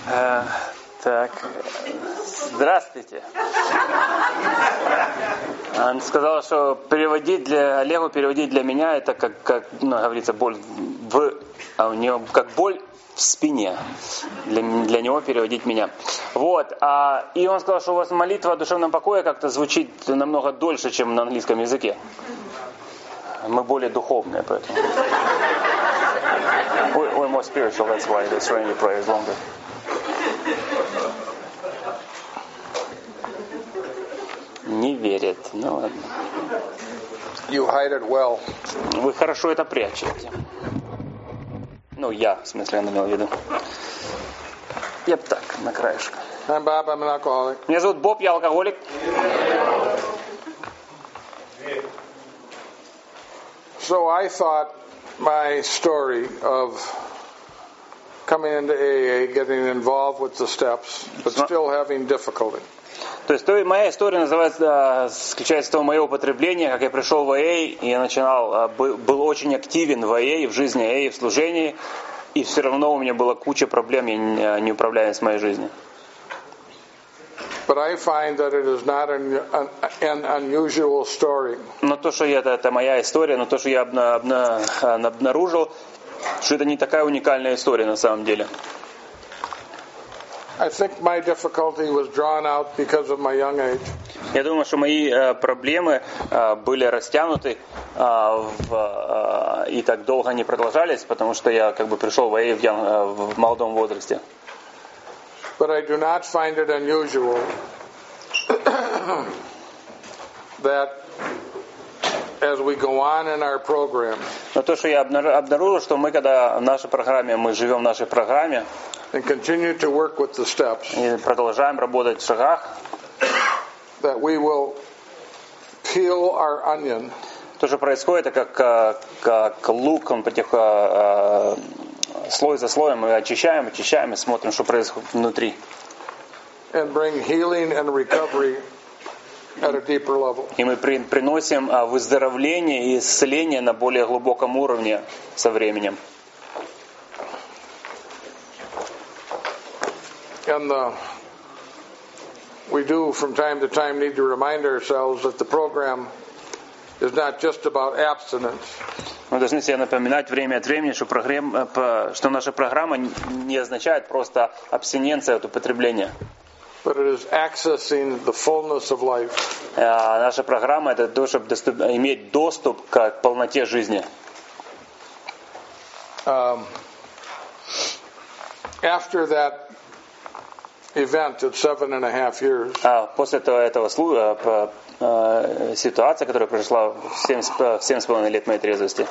Так, здравствуйте. Он сказал, что Олегу переводить для меня это как говорится, боль у него как боль в спине. Для него переводить меня. Вот. И он сказал, что у вас молитва о душевном покое как-то звучит намного дольше, чем на английском языке. Мы более духовные, поэтому. We're more spiritual, that's why the Serenity prayer is longer. Не верит. Ну ладно. You hide it well. Вы хорошо это прячете. Ну, я, в смысле, я имел в виду. Я бы так, на краешку. I'm Bob, I'm an alcoholic. Меня зовут Боб, я алкоголик. So I thought my story of coming into AA, getting involved with the steps, but still having difficulty. То есть моя история называется, заключается в том, мое употребление, как я пришел в АА, и я начинал, был очень активен в АА, в жизни АА, в служении, и все равно у меня была куча проблем, я не управляюсь в моей жизни. But I find that it is not an unusual story. Но то, что это моя история, но то, что я обнаружил, что это не такая уникальная история на самом деле. I think my difficulty was drawn out because of my young age. Я думаю, что мои проблемы были растянуты и так долго не продолжались, потому что я как бы пришел в АА в молодом возрасте. But I do not find it unusual that as we go on in our program. Но то, что я обнаружил, что мы, когда в нашей программе, мы живем в нашей программе, and continue to work with the steps, и продолжаем работать в шагах, that we will peel our onion. То, что происходит, это как лук, он слой за слоем мы очищаем и смотрим, что происходит внутри. And bring healing and recovery at a deeper level. И мы приносим выздоровление и исцеление на более глубоком уровне со временем. And we do from time to time need to remind ourselves that the program is not just about abstinence. Мы должны себе напоминать время от времени, что наша программа не означает просто абстиненция от употребления. But it is accessing the fullness of life. Наша программа это то, чтобы иметь доступ к полноте жизни. After that event at 7.5 years. После этого ситуация, которая произошла в 7,5 лет моей трезвости.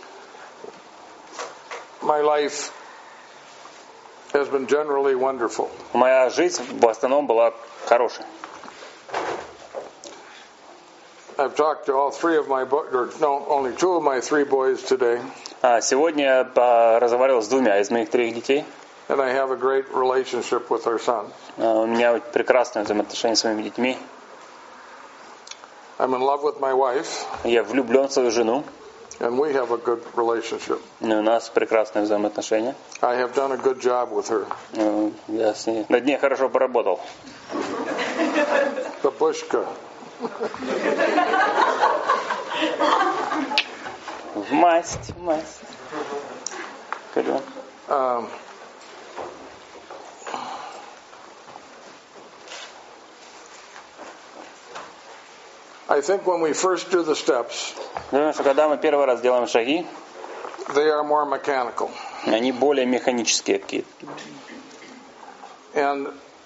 My life has been generally wonderful. Моя жизнь в основном была хорошей. I've talked to all three of my only two of my three boys today. Сегодня я разговаривал с двумя из моих 3 детей. And I have a great relationship with our son. У меня прекрасные взаимоотношения с моими детьми. I'm in love with my wife. Я влюблен в свою жену. And we have a good relationship. У нас прекрасные взаимоотношения. I have done a good job with her. Я с ней над ней хорошо поработал. Бабушка. В масть. I think when we first do the steps, думаю, что когда мы первый раз делаем шаги, they are more mechanical. Они более механические какие-то. And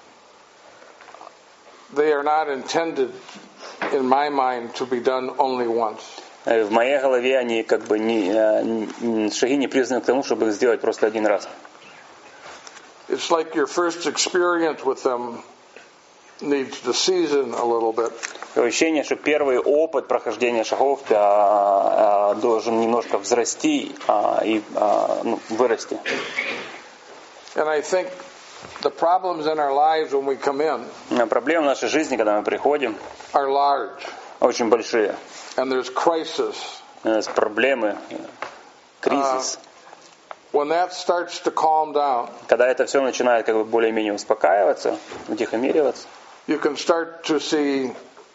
they are not intended, in my mind, to be done only once. В моей голове они как бы шаги не призваны к тому, чтобы их сделать просто один раз. It's like your first experience with them needs to season a little bit. Ощущение, что первый опыт прохождения шагов должен немножко взрасти и вырасти. And I think the problems in our lives when we come in проблемы в нашей жизни, когда мы приходим, are large. Очень большие. And there's crisis. У нас проблемы, кризис. when that starts to calm down, когда это все начинает как бы более-менее успокаиваться, утихомириваться, you can start to see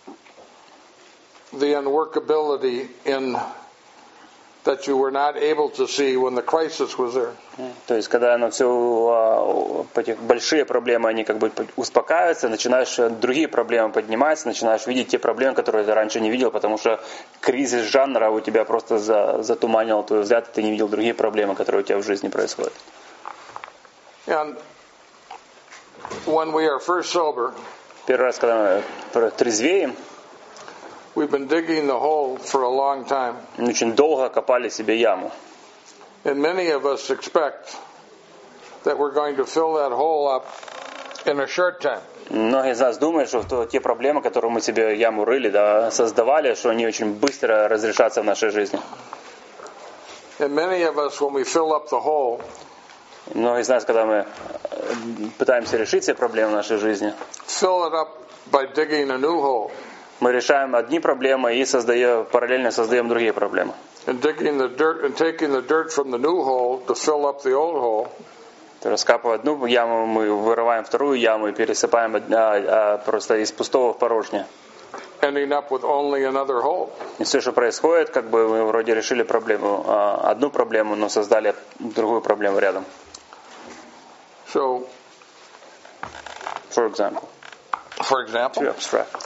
the unworkability in that you were not able to see when the crisis was there. То есть, когда оно все, большие проблемы, они как бы успокаиваются, начинаешь другие проблемы подниматься, начинаешь видеть те проблемы, которые ты раньше не видел, потому что кризис жанра у тебя просто затуманил твой взгляд, и ты не видел другие проблемы, которые у тебя в жизни происходят. And when we are first sober, Первый раз, когда мы трезвеем, we've been digging the hole for a long time. Очень долго копали себе яму. And many of us expect that we're going to fill that hole up in a short time. Многие из нас думают, что те проблемы, которые мы себе яму рыли, да, создавали, что они очень быстро разрешатся в нашей жизни. And many of us, when we fill up the hole, Многие из нас, когда мы пытаемся решить все проблемы в нашей жизни, fill it up by digging a new hole. мы решаем одни проблемы и параллельно создаем другие проблемы. And digging the dirt and taking the dirt from the new hole to fill up the old hole. Раскапывая одну яму, мы вырываем вторую яму и пересыпаем просто из пустого в порожнее. Ending up with only another hole. И все, что происходит, как бы мы вроде решили одну проблему, но создали другую проблему рядом. So, For example. To abstract.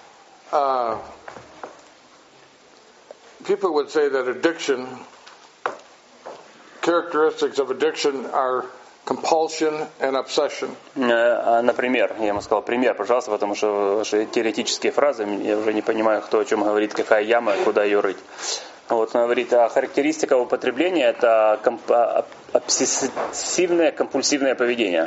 People would say that characteristics of addiction are compulsion and obsession. Например, я ему сказал пример, пожалуйста, потому что ваши теоретические фразы, я уже не понимаю, кто о чем говорит, какая яма, куда ее рыть. Вот, он говорит, характеристика употребления – это обсессивное компульсивное поведение.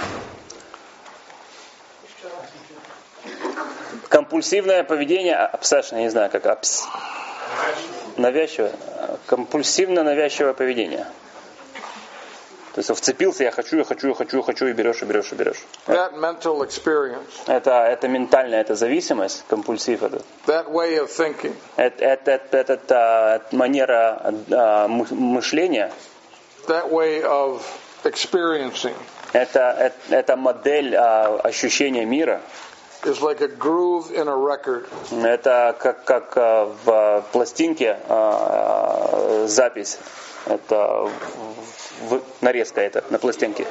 Компульсивное поведение, obsession, я не знаю, как навязчивое, компульсивно-навязчивое поведение. То есть вцепился, я хочу, и берешь. That mental experience. Это ментальная, это зависимость, компульсив этот. That way of thinking. Это манера мышления. That way of experiencing. Это модель ощущения мира. Is like a groove in a record. Это как в пластинке запись. Это нарезка это на пластинке.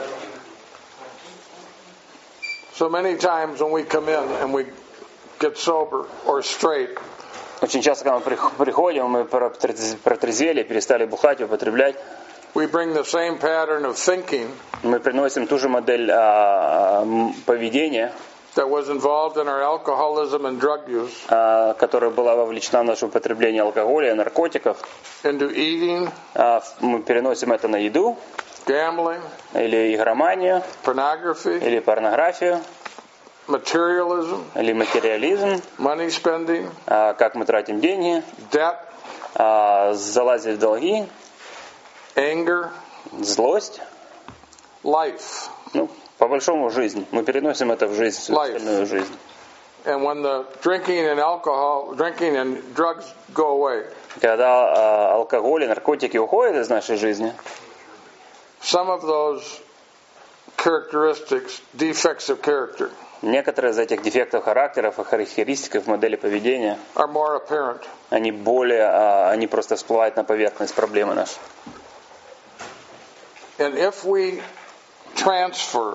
So many times when we come in and we get sober or straight. Очень часто, когда мы приходим, мы протрезвели, перестали бухать, употреблять. We bring the same pattern of thinking. Мы приносим ту же модель поведения. That was involved in our alcoholism and drug use. Которая была вовлечена в наше употребление алкоголя и наркотиков. Into eating. Мы переносим это на еду. Gambling. Или игроманию. Pornography. Или порнографию. Materialism. Или материализм. Money spending. Как мы тратим деньги. Debt. Залазить в долги. Anger. Злость. Life. По большому жизнь. Мы переносим это в жизнь, всю остальную жизнь. And when the drinking and drugs go away. Когда алкоголь и наркотики уходят из нашей жизни. Some of those characteristics, defects of character. Некоторые из этих дефектов характеров и характеристик в модели поведения. Are more apparent. Они просто всплывают на поверхность проблемы нашей. And if we transfer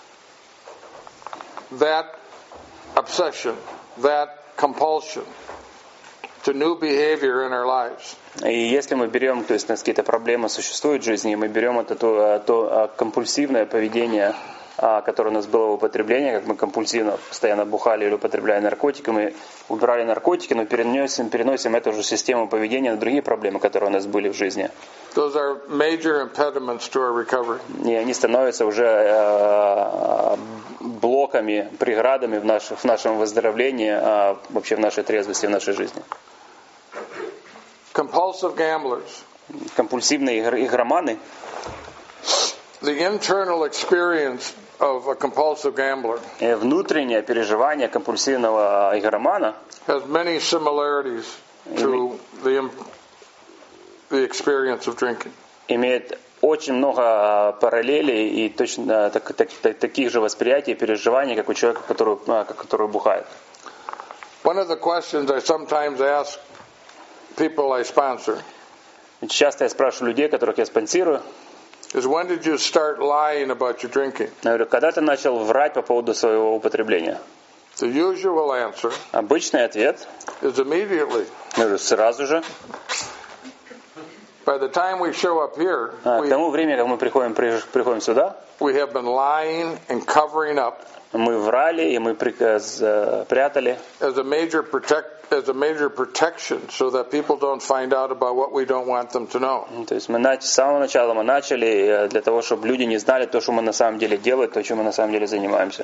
that obsession, that compulsion to new behavior in our lives. И если мы берем, то есть у нас какие-то проблемы существуют в жизни, и мы берем это то компульсивное поведение, которое у нас было в употреблении, как мы компульсивно постоянно бухали или употребляли наркотики, мы убирали наркотики, но переносим эту же систему поведения на другие проблемы, которые у нас были в жизни. Those are major impediments to our recovery. И они становятся уже блоками, преградами в нашем выздоровлении, вообще в нашей трезвости, в нашей жизни. Compulsive gamblers. Компульсивные игроманы. The internal experience of a compulsive gambler. Внутреннее переживание компульсивного игромана has many similarities to the experience of drinking. Имеет очень много параллелей и точно таких же восприятий, переживаний, как у человека, который бухает. One of the questions I sometimes ask people I sponsor Часто я спрашиваю людей, которых я спонсирую, is when did you start lying about your drinking? я говорю, когда ты начал врать по поводу своего употребления? The usual answer Обычный ответ, is immediately. я говорю, сразу же. By the time we show up here, К тому времени, как мы приходим сюда, we have been lying and covering up мы врали и мы прятали as a major protection so that people don't find out about what we don't want them to know. То есть мы с самого начала мы начали для того, чтобы люди не знали то, что мы на самом деле делаем, то, чем мы на самом деле занимаемся.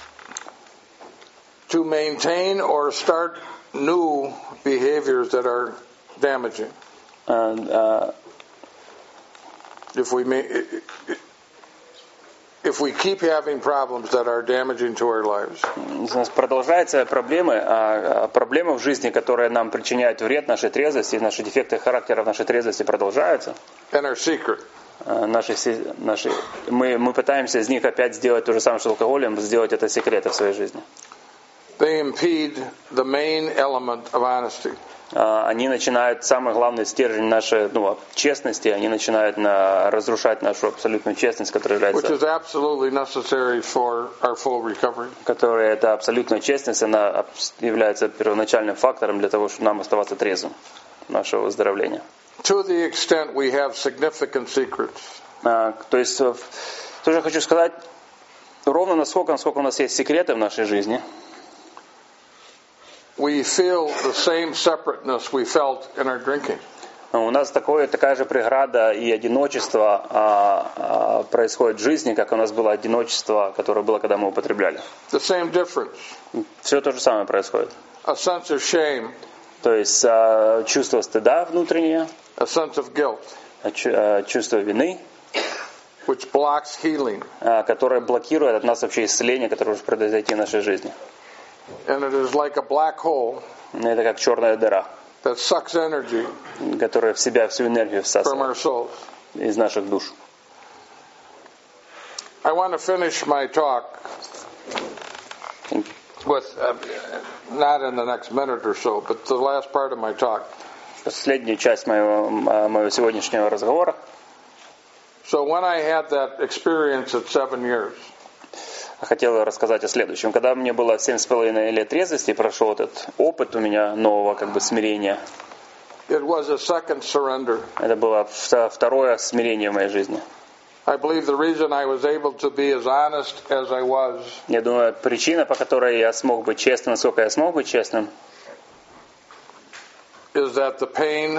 To maintain or start new behaviors that are damaging. If we keep having problems that are damaging to our lives. У нас продолжаются проблемы в жизни, которые нам причиняют вред нашей трезвости, наши дефекты характера в нашей трезвости продолжаются. And our secret. Мы пытаемся из них опять сделать то же самое, что с алкоголем, сделать это секретом в своей жизни. They impede the main element of honesty. Они начинают, самый главный стержень нашей честности, они начинают разрушать нашу абсолютную честность, которая является... Which is absolutely necessary for our full recovery. Которая, эта абсолютная честность, она является первоначальным фактором для того, чтобы нам оставаться трезвым, нашего выздоровления. To the extent we have significant secrets. То есть, тоже хочу сказать, ровно насколько у нас есть секреты в нашей жизни, we feel the same separateness we felt in our drinking. У нас такая же преграда и одиночество происходит в жизни, как у нас было одиночество, которое было, когда мы употребляли. The same difference. Все то же самое происходит. A sense of shame. То есть чувство стыда внутреннее, a sense of guilt, чувство вины, which blocks healing. Которое блокирует от нас вообще исцеление, которое может произойти в нашей жизни. And it is like a black hole. Это как черная дыра, that sucks energy которая в себя всю энергию from our souls. из наших душ. I want to finish my talk with, not in the next minute or so, but the last part of my talk. Последнюю часть моего сегодняшнего разговора. So when I had that experience at 7 years, хотел рассказать о следующем. Когда мне было 7,5 лет трезвости, прошел этот опыт у меня нового смирения. It was a second surrender. Это было второе смирение в моей жизни. I believe the reason I was able to be as honest as I was. Я думаю, причина, по которой я смог быть честным, насколько я смог быть честным, is that the pain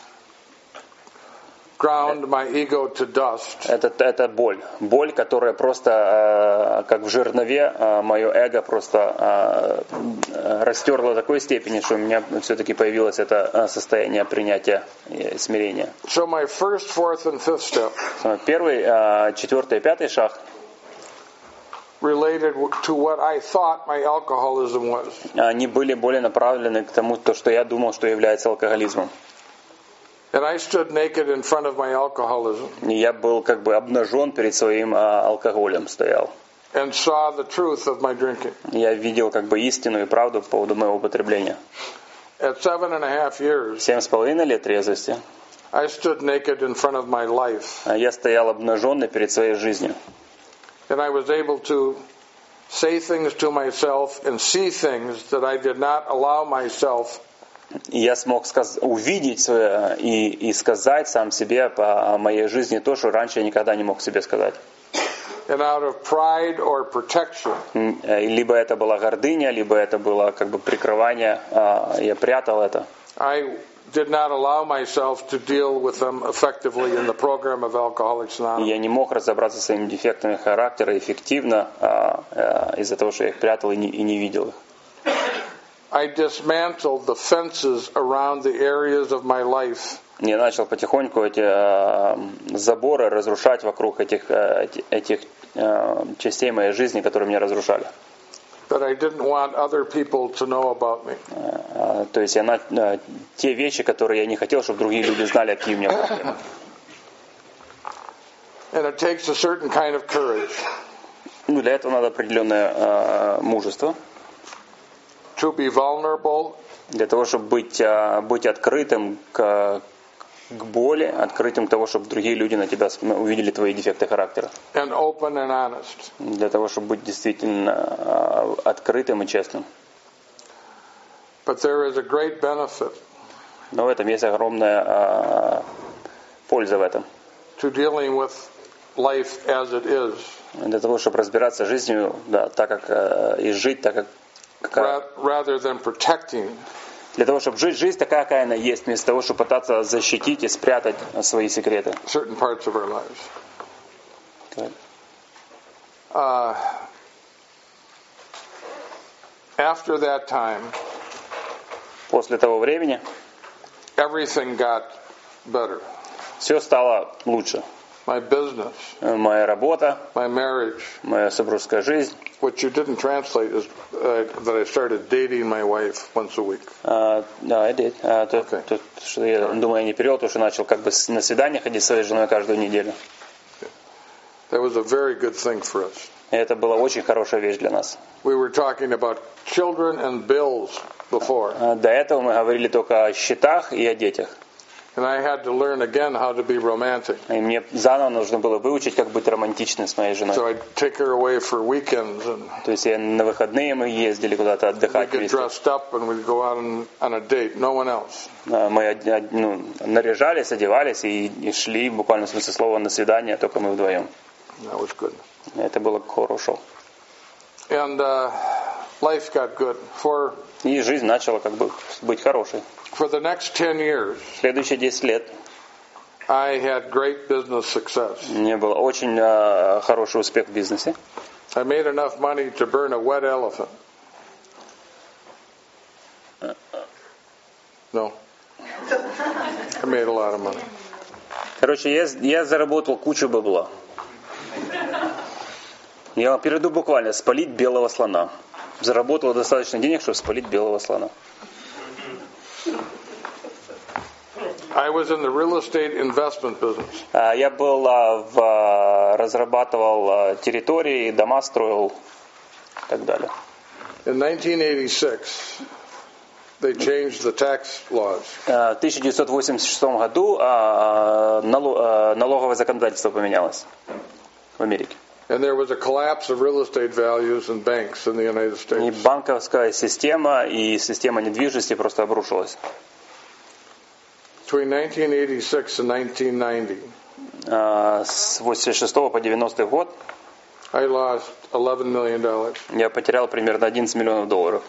ground my ego to dust. Это боль. Боль, которая просто, как в жернове, мое эго просто растерла до такой степени, что у меня все-таки появилось это состояние принятия и смирения. So my first, fourth, and fifth step первый, четвертый и пятый шаг related to what I thought my alcoholism was. Они были более направлены к тому, что я думал, что является алкоголизмом. And I stood naked in front of my alcoholism. И я был обнажен перед своим алкоголем, стоял. And saw the truth of my drinking. Я видел истину и правду по поводу моего употребления. At 7.5 years, 7,5 лет трезвости, I stood naked in front of my life. Я стоял обнаженный перед своей жизнью. And I was able to say things to myself and see things that I did not allow myself. И я смог увидеть и сказать сам себе о моей жизни то, что раньше я никогда не мог себе сказать. And out of pride or protection, либо это была гордыня, либо это было прикрывание, я прятал это. I did not allow myself to deal with them effectively in the program of Alcoholics Anonymous. Я не мог разобраться с своими дефектами характера эффективно из-за того, что я их прятал и не видел их. I dismantled the fences around the areas of my life. Я начал потихоньку эти заборы разрушать вокруг этих частей моей жизни, которые меня разрушали. That I didn't want other people to know about me. То есть те вещи, которые я не хотел, чтобы другие люди знали, какие у меня проблемы. And it takes a certain kind of courage Ну, для этого надо определенное мужество. to be vulnerable Для того, чтобы быть открытым к боли, открытым к тому, чтобы другие люди на тебя увидели твои дефекты характера. and open and honest. Для того, чтобы быть действительно открытым и честным. But there is a great benefit Но в этом есть огромная польза в этом. to dealing with life as it is, Для того, чтобы разбираться с жизнью, да, так как и жить так, как rather than protecting для того, чтобы жить жизнь такая, какая она есть, вместо того, чтобы пытаться защитить и спрятать свои секреты. certain parts of our lives. Так. After that time, После того времени everything got better. все стало лучше. My business, Моя работа, my marriage, моя супружеская жизнь. what you didn't translate is that I started dating my wife once a week. Да, I did. Okay. Что я думаю, я не перевел, потому что начал как бы на свидание ходить со своей женой каждую неделю. That was a very good thing for us. И это была очень хорошая вещь для нас. We were talking about children and bills before, До этого мы говорили только о счетах и о детях. and I had to learn again how to be romantic. И мне заново нужно было выучить, как быть романтичным с моей женой. So I'd take her away for weekends, and То есть на выходные мы ездили куда-то we'd отдыхать get вместе. dressed up and we'd go out on a date. No one else. Мы наряжались, одевались и шли, буквально в смысле слова, на свидание, только мы вдвоем. That was good. Это было хорошо. And life got good. И жизнь начала как бы быть хорошей. For the next 10 years, Следующие 10 лет I had great business success. у меня был очень хороший успех в бизнесе. I made enough money to burn a wet elephant. No. I made a lot of money. Короче, я заработал кучу бабла. Я вам перейду буквально: спалить белого слона. Заработал достаточно денег, чтобы спалить белого слона. I was in the real estate investment business. Я был разрабатывал территории, дома строил и так далее. In 1986, they changed the tax laws. В 1986 году налоговое законодательство поменялось в Америке. And there was a collapse of real estate values in banks in the United И States. банковская система и система недвижимости просто обрушилась. Between 1986 and 1990, С 86 по 90 год I lost $11 million. я потерял примерно 11 миллионов долларов.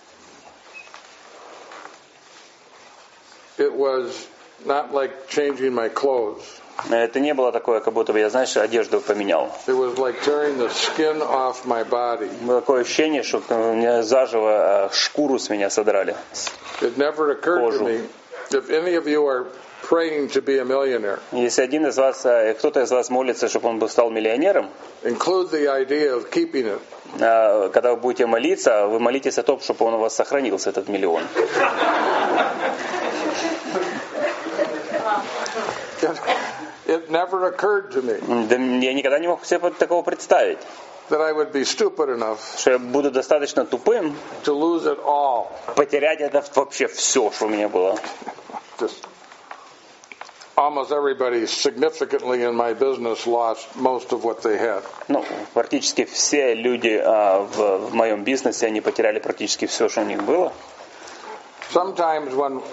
It was not like changing my clothes. Это не было такое, как будто бы я, знаешь, одежду поменял. It was like tearing the skin off my body. Было такое ощущение, что мне заживо шкуру с меня содрали. It never occurred to me, if any of you are praying to be a millionaire, Если один из вас, кто-то из вас молится, чтобы он стал миллионером, include the idea of keeping it. когда вы будете молиться, вы молитесь о том, чтобы он у вас сохранился, этот миллион. It never occurred to me Да я никогда не мог себе такого представить, that I would be stupid enough что я буду достаточно тупым to lose it all. потерять это вообще все, что у меня было. Just almost everybody significantly in my business lost most of what they had. Ну, практически все люди в моем бизнесе, они потеряли практически все, что у них было. Sometimes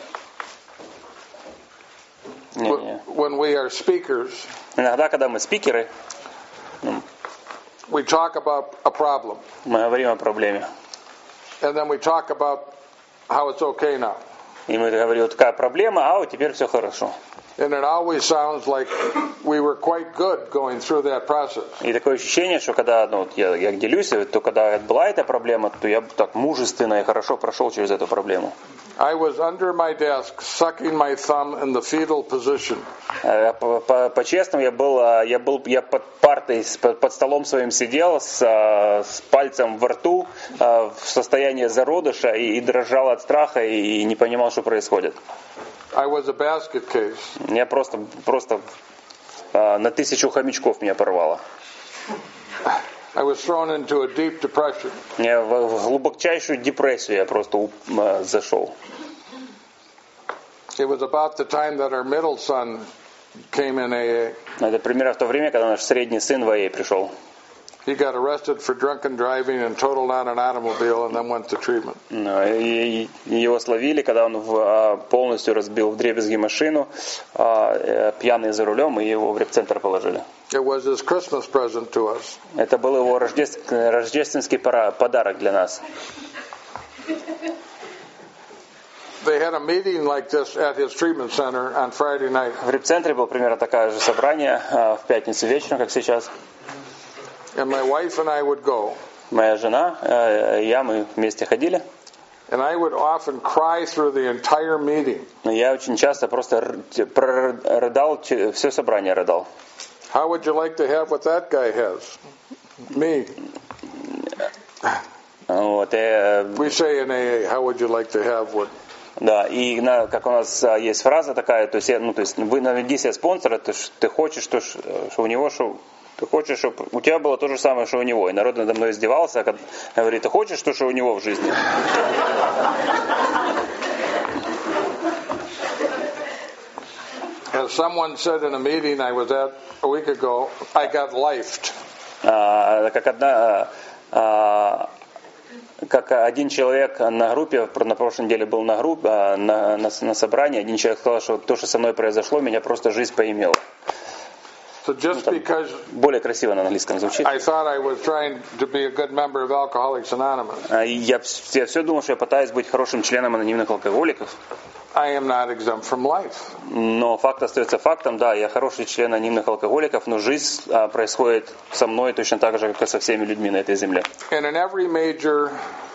when we are speakers, Иногда, когда мы спикеры, we talk about a problem, мы говорим о проблеме. and then we talk about how it's okay now. И мы говорим, вот такая проблема, а вот теперь все хорошо. And it always sounds like we were quite good going through that process. И такое ощущение, что когда я делюсь, то когда была эта проблема, то я так мужественно и хорошо прошел через эту проблему. I was under my desk, sucking my thumb in the fetal position. По-честному, я под партой, под столом своим сидел с пальцем во рту в состоянии зародыша и дрожал от страха и не понимал, что происходит. I was a basket case. Я просто на 1000 хомячков меня порвало. I was thrown into a deep depression. Я в глубочайшую депрессию я просто зашел. It was about the time that our middle son came in AA. Это примерно в то время, когда наш средний сын в АА пришел. He got arrested for drunken driving and totaled out an automobile and then went to treatment. И его словили, когда он полностью разбил вдребезги машину, пьяный за рулем, и его в репцентр положили. It was his Christmas present to us. Это был его рождественский подарок для нас. They had a meeting like this at his treatment center on Friday night. В репцентре было примерно такое же собрание в пятницу вечером, как сейчас. And my wife and I would go. Моя жена, я, мы вместе ходили. And I would often cry through the entire meeting. Я очень часто просто рыдал, все собрание рыдал. How would you like to have what that guy has? Me. Вот, We say in AA, how would you like to have what? Да, и как у нас есть фраза такая, то есть вы наведи себе спонсора, ты хочешь, что у него, ты хочешь, чтобы у тебя было то же самое, что у него. И народ надо мной издевался, говорит, ты хочешь то, что у него в жизни? As someone said in a meeting I was at a week ago, I got lifed. Как один человек на группе, на прошлой неделе был на группе, на собрании, один человек сказал, что то, что со мной произошло, меня просто жизнь поимела. So just because более красиво на английском звучит. I thought I was trying to be a good member of Alcoholics Anonymous. Я все думал, что я пытаюсь быть хорошим членом анонимных алкоголиков. I am not exempt from life. Но факт остается фактом, да, я хороший член анонимных алкоголиков, но жизнь происходит со мной точно так же, как и со всеми людьми на этой земле. And in every major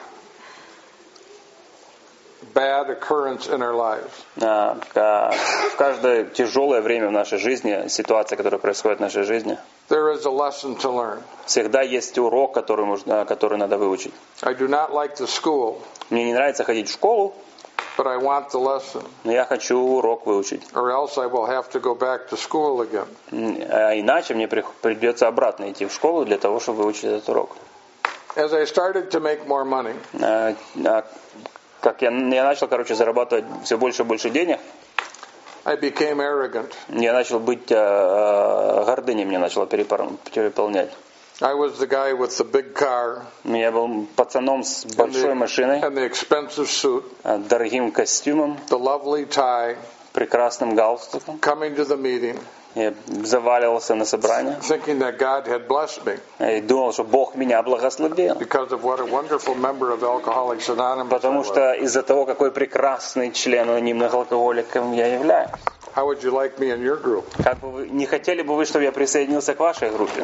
bad occurrence in our lives. В каждое тяжелое время в нашей жизни, ситуация, которая происходит в нашей жизни, there is a lesson to learn. Всегда есть урок, который надо выучить. I do not like the school. Мне не нравится ходить в школу, but I want the lesson. Но я хочу урок выучить. Or else I will have to go back to school again. Иначе мне придется обратно идти в школу для того, чтобы выучить этот урок. As I started to make more money, как я начал, зарабатывать все больше и больше денег, I became arrogant. Я начал быть гордыней, меня начало переполнять. I was the guy with the big car. Я был пацаном с большой машиной, and the expensive suit, дорогим костюмом, the lovely tie, прекрасным галстуком. Coming to the meeting. Я заваливался на собрание. Thinking that God had blessed me. И думал, что Бог меня благословил. Because of what a wonderful member of Alcoholics Anonymous. Потому что из-за того, какой прекрасный член анонимных алкоголиков я являюсь. How would you like me in your group? Как бы вы, не хотели бы вы, чтобы я присоединился к вашей группе?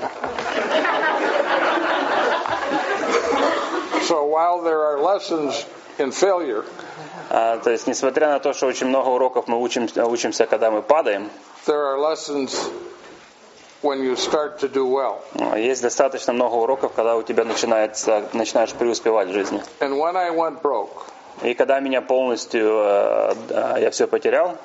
So while there are lessons in failure, то есть, несмотря на то, что очень много уроков мы учимся, когда мы падаем, there are lessons when you start to do well. Есть достаточно много уроков, когда у тебя начинаешь преуспевать в жизни. And when I went broke, и когда меня полностью я все потерял,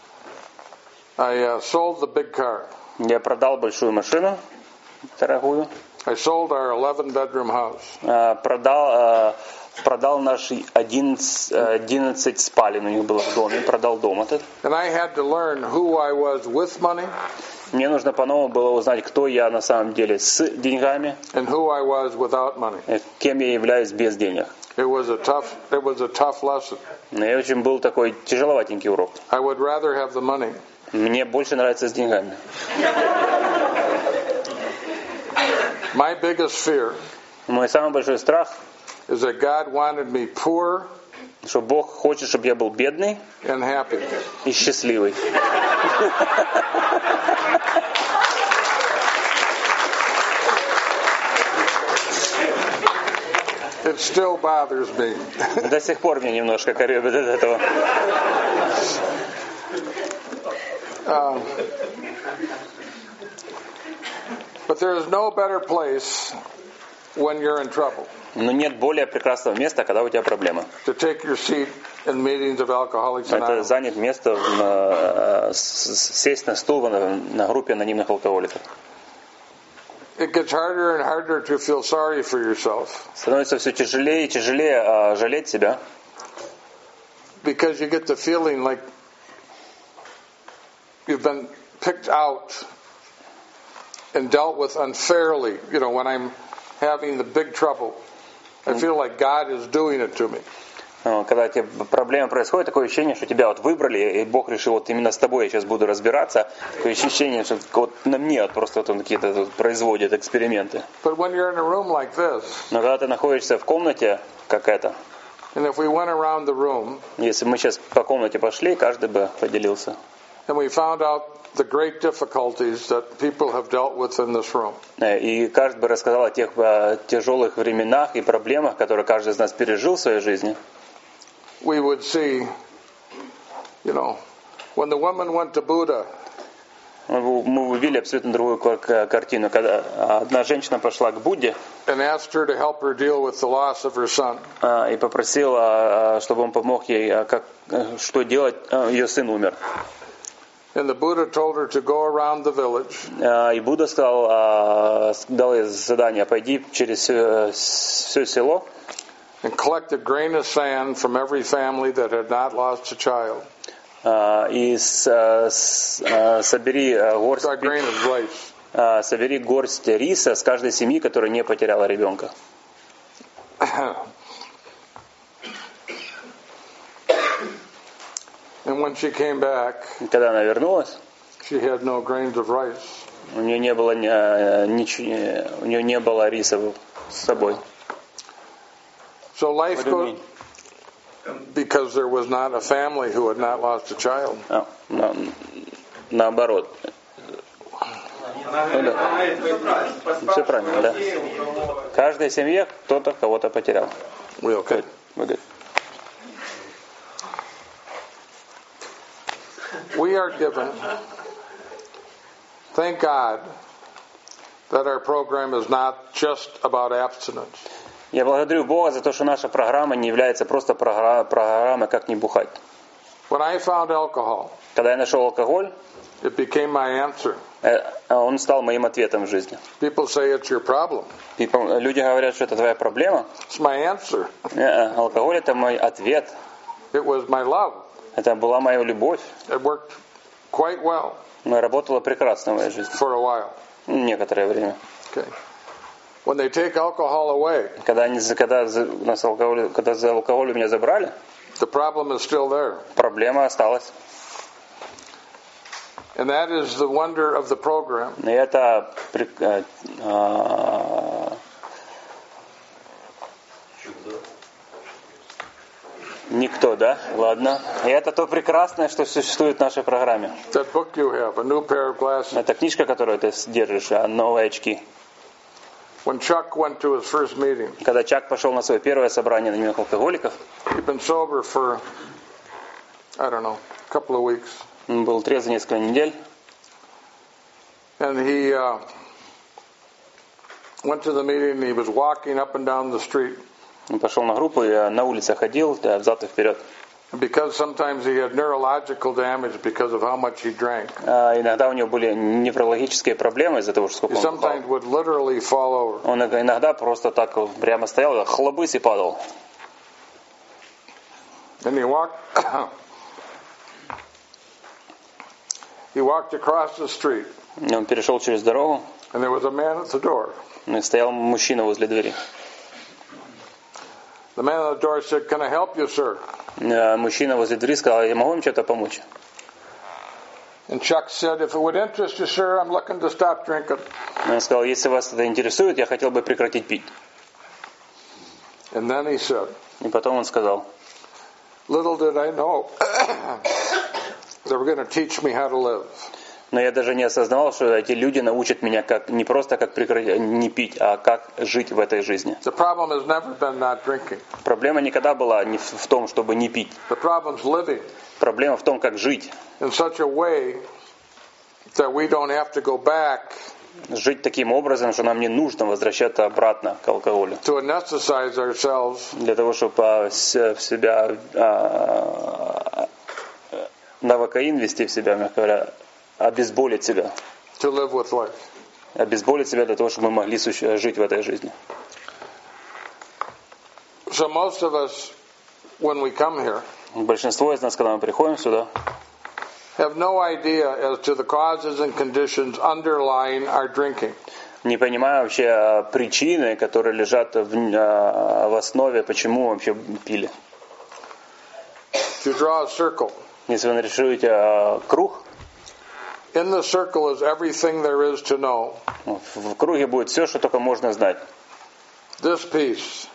I sold the big car. Я продал большую машину, дорогую. I sold our 11-bedroom house. Продал наш 11 спален у них было в доме, продал дом этот. And I had to learn who I was with money. Мне нужно по-новому было узнать, кто я на самом деле с деньгами. And who I was without money. Кем я являюсь без денег. It was a tough lesson. И очень был такой тяжеловатенький урок. I would rather have the money. Мне больше нравится с деньгами. My biggest fear Мой самый большой страх is that God wanted me poor, что Бог хочет, чтобы я был бедный and happy. И счастливый. It still bothers me. До сих пор мне немножко корёбит от этого. But there is no better place when you're in trouble. Но нет более прекрасного места, когда у тебя проблемы. To take your seat in meetings of Alcoholics Это Anonymous. занят место, сесть на стул на группе анонимных алкоголиков. It gets harder and harder to feel sorry for yourself Становится все тяжелее и тяжелее жалеть себя, because you get the feeling like you've been picked out and dealt with unfairly. You know, when I'm having the big trouble, I feel like God is doing it to me. Когда тебе проблемы происходят, такое ощущение, что тебя вот выбрали, и Бог решил, вот именно с тобой я сейчас буду разбираться. Такое ощущение, что вот на мне вот просто вот он какие-то вот производит эксперименты. But when you're in a room like this, Но когда ты находишься в комнате, как эта, and if we went around the room если мы сейчас по комнате пошли, каждый бы поделился. and we found out the great difficulties that people have dealt with in this room, И каждый бы рассказал о тех тяжелых временах и проблемах, которые каждый из нас пережил в своей жизни. we would see, you know, when the woman went to Buddha, Мы увидели абсолютно другую картину. Когда одна женщина пошла к Будде and asked her to help her deal with the loss of her son. И попросила, чтобы он помог ей, что делать, ее сын умер. And the Buddha told her to go around the village И Будда дал ей задание: пойди через все село and collect a grain of sand from every family that had not lost a child. и собери That grain of rice. собери горсть риса с каждой семьи, которая не потеряла ребенка. And when she came back, Когда она вернулась, she had no grains of rice. у нее не было у нее не было риса с собой. So life What do you goes, because there was not a family who had not lost a child. Наоборот. Все правильно, да. В каждой семье кто-то кого-то потерял. We okay? We're good. We are given, thank God, that our program is not just about abstinence. Я благодарю Бога за то, что наша программа не является просто программой «Как не бухать». When I found alcohol, Когда я нашел алкоголь, it became my answer. он стал моим ответом в жизни. People say it's your problem. Люди говорят, что это твоя проблема. It's my answer. Алкоголь — это мой ответ. It was my love. Это была моя любовь. It worked quite well Работала прекрасно в моей жизни. for a while. Некоторое время. Okay. When they take alcohol away, Когда за алкоголь у меня забрали, the problem is still there. проблема осталась. And that is the wonder of the program. И это никто, да? Ладно. И это то прекрасное, что существует в нашей программе. That book you have, A New Pair of Glasses. Это книжка, которую ты держишь, новые очки. When Chuck went to his first meeting, Когда Чак пошел на свое первое собрание анонимных алкоголиков, he'd been sober for, I don't know, a couple of weeks. он был трезв за несколько недель, And he went to the meeting and he was walking up and down the street. он пошел на группу и на улице ходил, взад и вперед. Because sometimes he had neurological damage because of how much he drank. Иногда у него были неврологические проблемы из-за того, что сколько He он бухал. sometimes would literally fall over. Он иногда просто так прямо стоял, хлобысь и падал. And he walked across the street. И он перешел через дорогу, And there was a man at the door. и стоял мужчина возле двери. The man at the door said, "Can I help you, sir?" Мужчина возле двери сказал: я могу вам что-то помочь? And Chuck said, "If it would interest you, sir, I'm looking to stop drinking." Он сказал: если вас это интересует, я хотел бы прекратить пить. And then he said, И потом он сказал: "Little did I know they were going to teach me how to live." но я даже не осознавал, что эти люди научат меня как не просто как прекратить не пить, а как жить в этой жизни. The problem has never been not drinking. Проблема никогда была не в том, чтобы не пить. The problem's living Проблема в том, как жить in such a way that we don't have to go back жить таким образом, что нам не нужно возвращаться обратно к алкоголю. to anesthetize ourselves Для того, чтобы в себя новокаин ввести в себя, мягко говоря, обезболить себя. to live with life. Обезболить себя для того, чтобы мы могли жить в этой жизни. So most of us, when we come here, Большинство из нас, когда мы приходим сюда, have no idea as to the causes and conditions underlying our drinking. не понимая вообще причины, которые лежат в основе, почему вообще пили. If you draw a circle, Если вы нарисуете круг, in the circle is everything there is to know. в круге будет все, что только можно знать. This piece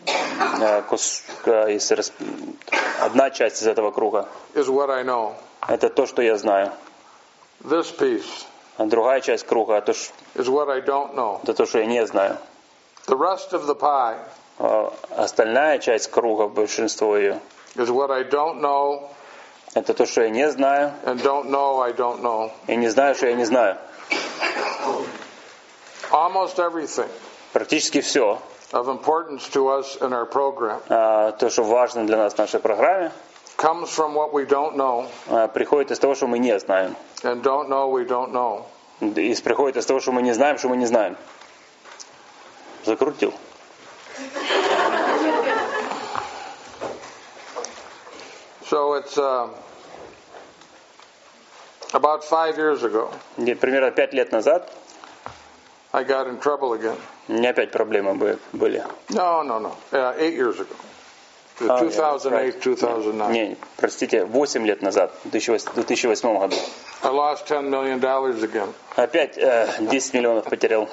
Одна часть из этого круга is what I know. – это то, что я знаю. This piece А другая часть круга – это is what I don't know. то, что я не знаю. The rest of the pie А остальная часть круга, большинство ее, is what I don't know это то, что я не знаю, and don't know I don't know. и не знаю, что я не знаю. Almost everything Практически все, of importance to us in our program то, что важно для нас в нашей программе, comes from what we don't know приходит из того, что мы не знаем. and don't know we don't know. И приходит из того, что мы не знаем, что мы не знаем. Закрутил. So it's about 5 years ago Примерно 5 лет назад I got in trouble again. у меня опять проблемы были. No. 8 years ago. 2008, 2009. Не, простите, 8 лет назад, в 2008 году. I lost $10 million again. Опять 10 миллионов потерял.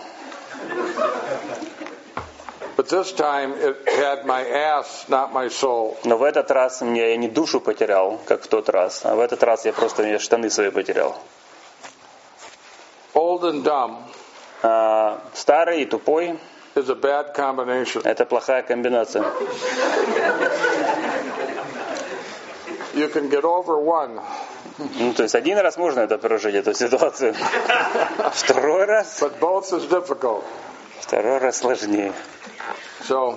But this time it had my ass, not my soul. Но в этот раз я не душу потерял, как в тот раз, а в этот раз я просто штаны свои потерял. Old and dumb Старый и тупой is a bad combination. – это плохая комбинация. You can get over one, Ну, то есть один раз можно это прожить, эту ситуацию. Второй раз but both is difficult. сложнее. So,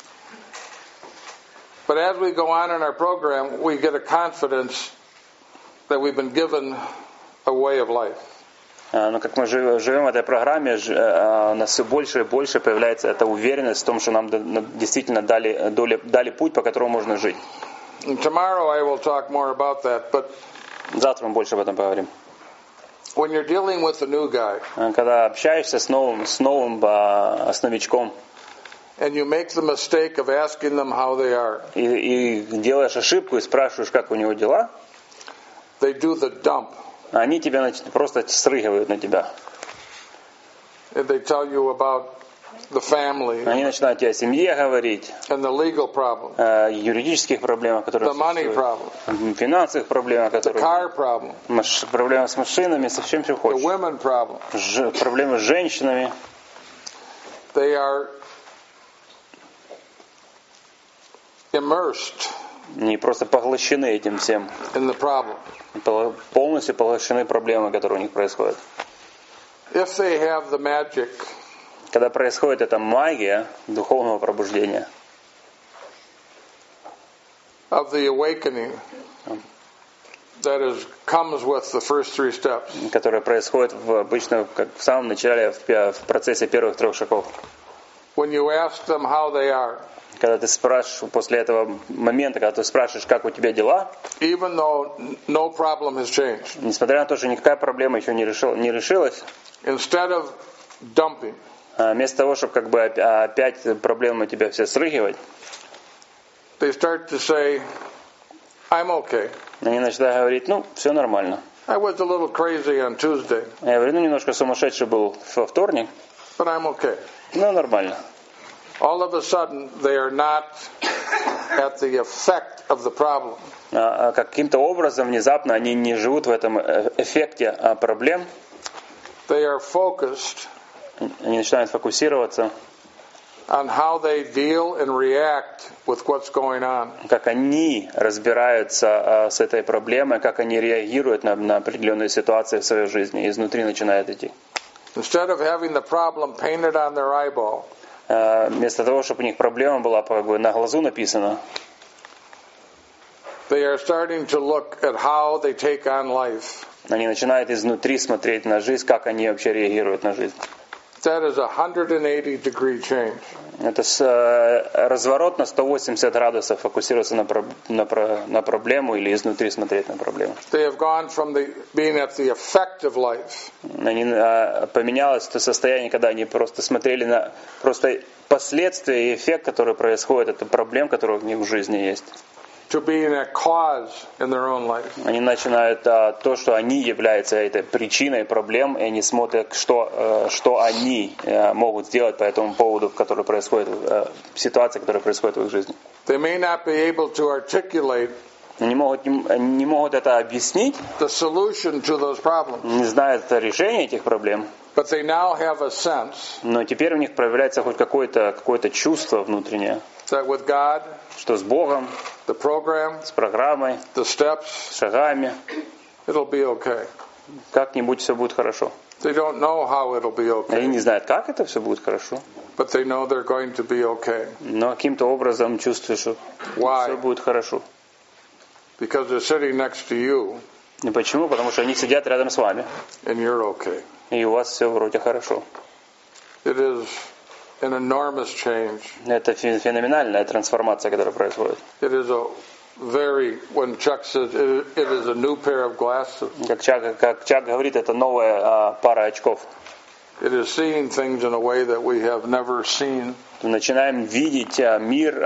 but as we go on in our program, we get a confidence that we've been given a way of life. Но как мы живем в этой программе, у нас все больше и больше появляется эта уверенность в том, что нам действительно дали путь, по которому можно жить. And tomorrow I will talk more about that, but Завтра мы больше об этом поговорим. when you're dealing with a new guy Когда общаешься с новым новичком and you make the mistake of asking them how they are, и делаешь ошибку и спрашиваешь, как у него дела, they do the dump. они тебя просто срыгивают на тебя. And they tell you about the family Они начинают тебе о семье говорить, and the legal problem, о юридических проблемах, которые the money существуют, problem, финансовых проблемах, the которые car problem, проблемы с машинами, со всем, чем the хочешь. women problem. Проблемы с женщинами. They are immersed Они просто поглощены этим всем. in the problem. Полностью поглощены проблемы, которые у них происходят. If they have the magic Когда происходит эта магия духовного пробуждения, of the awakening that comes with the first 3 steps, которая происходит обычно как в самом начале, в процессе первых 3 шагов. when you ask them how they are, Когда ты спрашиваешь, после этого момента, когда ты спрашиваешь, как у тебя дела, even though no problem has changed, несмотря на то, что никакая проблема еще не решилась, instead of dumping, вместо того, чтобы как бы опять проблемы тебя все срыгивать, they start to say, I'm okay. они начинают говорить, все нормально. I was a little crazy on Tuesday, Я говорю, немножко сумасшедший был во вторник, but I'm okay. Нормально. All of a sudden, they are not at the effect of the problem. Каким-то образом внезапно они не живут в этом эффекте проблем. They are focused Они начинают фокусироваться, on how they deal and react with what's going on. как они разбираются с этой проблемой, как они реагируют на определенные ситуации в своей жизни, и изнутри начинает идти. Instead of having the problem painted on their eyeball, вместо того, чтобы у них проблема была как бы на глазу написана, they are starting to look at how they take on life. они начинают изнутри смотреть на жизнь, как они вообще реагируют на жизнь. That is a 180-degree change. Это разворот на 180 градусов, фокусироваться на проблему или изнутри смотреть на проблему. They have gone from being at the effect of life. Поменялось то состояние, когда они просто смотрели на просто последствия и эффект, который происходит от проблем, которые у них в жизни есть. To being a cause in their own life. Они начинают то, что они являются этой причиной проблем, и они смотрят, что они могут сделать по этому поводу, который происходит, ситуация, которая происходит в их жизни. They may not be able to articulate Они не могут это объяснить, the solution to those problems, не знают решения этих проблем, but they now have a sense но теперь у них проявляется хоть какое-то чувство внутреннее, that with God, что с Богом, the program, с программой, the steps, с шагами, it'll be okay. как-нибудь все будет хорошо. They don't know how it'll be Они okay, не знают, как это все будет хорошо, but they know they're going to be okay. но каким-то образом чувствуют, что Why? все будет хорошо. Because they're sitting next to you И почему? Потому что они сидят рядом с вами, and you're okay. и у вас все вроде хорошо. It is an enormous change. Это феноменальная трансформация, которая происходит. It is when Chuck says it is a new pair of glasses. Как Чак говорит, это новая пара очков. It is seeing things in a way that we have never seen. Мы начинаем видеть мир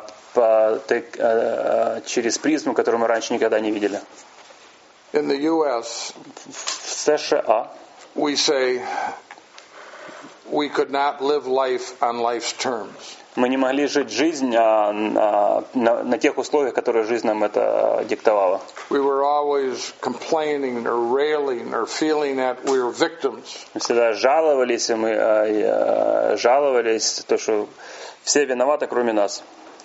через призму, которую мы раньше никогда не видели. In the U.S., В США we say we could not live life on life's terms. мы не могли жить жизнь на тех условиях, которые жизнь нам это диктовала. We were always complaining or railing or feeling that we were victims. Мы всегда жаловались, то, что все виноваты, кроме нас.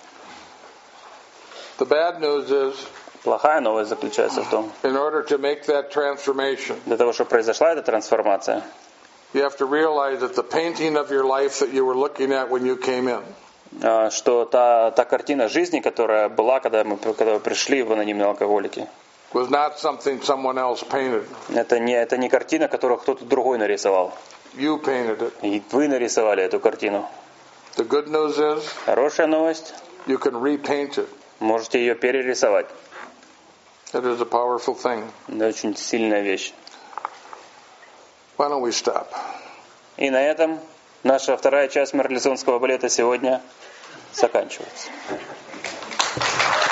The bad news is, Плохая новость заключается в том, in order to make that transformation, для того, чтобы произошла эта трансформация, you have to realize that the painting of your life that you were looking at when you came in что та картина жизни, которая была, когда вы пришли в анонимные алкоголики, was not something someone else painted. это не картина, которую кто-то другой нарисовал. You painted it. И вы нарисовали эту картину. The good news is, Хорошая новость, you can repaint it. можете ее перерисовать. It is a powerful thing. Это очень сильная вещь. Why don't we stop? И на этом наша вторая часть марлезонского балета сегодня заканчивается.